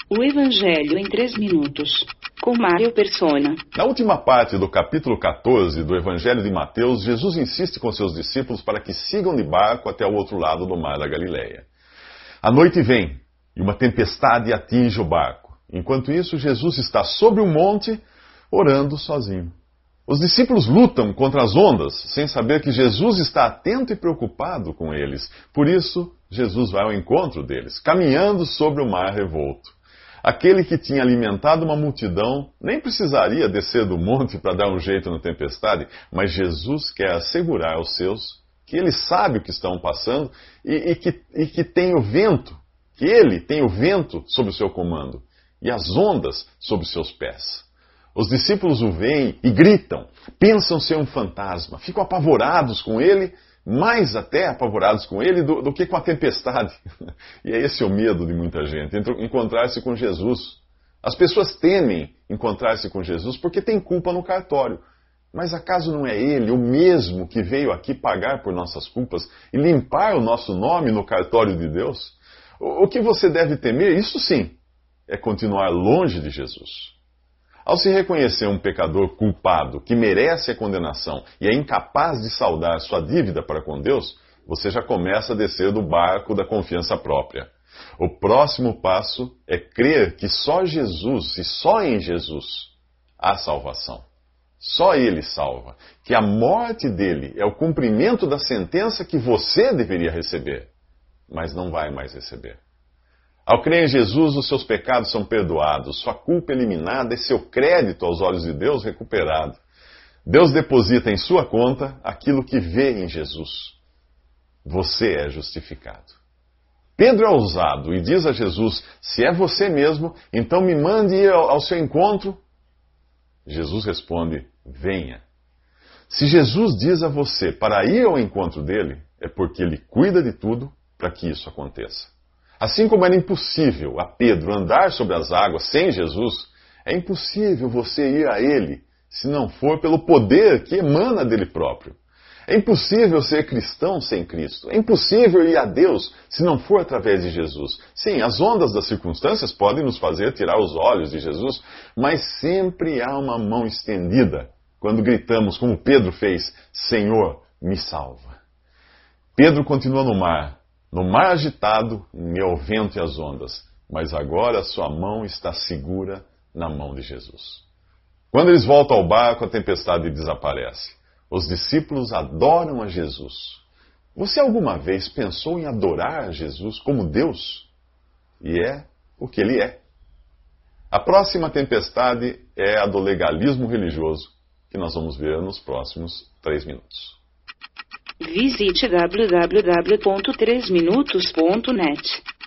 O Evangelho em 3 minutos, com Mário Persona. Na última parte do capítulo 14 do Evangelho de Mateus, Jesus insiste com seus discípulos para que sigam de barco até o outro lado do mar da Galileia. A noite vem e uma tempestade atinge o barco. Enquanto isso, Jesus está sobre um monte, orando sozinho. Os discípulos lutam contra as ondas, sem saber que Jesus está atento e preocupado com eles. Por isso, Jesus vai ao encontro deles, caminhando sobre o mar revolto. Aquele que tinha alimentado uma multidão nem precisaria descer do monte para dar um jeito na tempestade, mas Jesus quer assegurar aos seus que ele sabe o que estão passando e que tem o vento, que ele tem o vento sob o seu comando e as ondas sob os seus pés. Os discípulos o veem e gritam, pensam ser um fantasma, ficam apavorados com ele, mais até apavorados com ele do que com a tempestade. E é esse o medo de muita gente, encontrar-se com Jesus. As pessoas temem encontrar-se com Jesus porque tem culpa no cartório. Mas acaso não é ele o mesmo que veio aqui pagar por nossas culpas e limpar o nosso nome no cartório de Deus? O que você deve temer, isso sim, é continuar longe de Jesus. Ao se reconhecer um pecador culpado, que merece a condenação e é incapaz de saldar sua dívida para com Deus, você já começa a descer do barco da confiança própria. O próximo passo é crer que só Jesus e só em Jesus há salvação. Só Ele salva. Que a morte dele é o cumprimento da sentença que você deveria receber, mas não vai mais receber. Ao crer em Jesus, os seus pecados são perdoados, sua culpa eliminada e seu crédito aos olhos de Deus recuperado. Deus deposita em sua conta aquilo que vê em Jesus. Você é justificado. Pedro é ousado e diz a Jesus, se é você mesmo, então me mande ir ao seu encontro. Jesus responde, venha. Se Jesus diz a você para ir ao encontro dele, é porque ele cuida de tudo para que isso aconteça. Assim como era impossível a Pedro andar sobre as águas sem Jesus, é impossível você ir a ele se não for pelo poder que emana dele próprio. É impossível ser cristão sem Cristo. É impossível ir a Deus se não for através de Jesus. Sim, as ondas das circunstâncias podem nos fazer tirar os olhos de Jesus, mas sempre há uma mão estendida quando gritamos, como Pedro fez, Senhor, me salva. Pedro continua no mar agitado, em meio ao vento e às ondas, mas agora sua mão está segura na mão de Jesus. Quando eles voltam ao barco, a tempestade desaparece. Os discípulos adoram a Jesus. Você alguma vez pensou em adorar a Jesus como Deus? E é o que ele é. A próxima tempestade é a do legalismo religioso, que nós vamos ver nos próximos 3 minutos. Visite www.3minutos.net.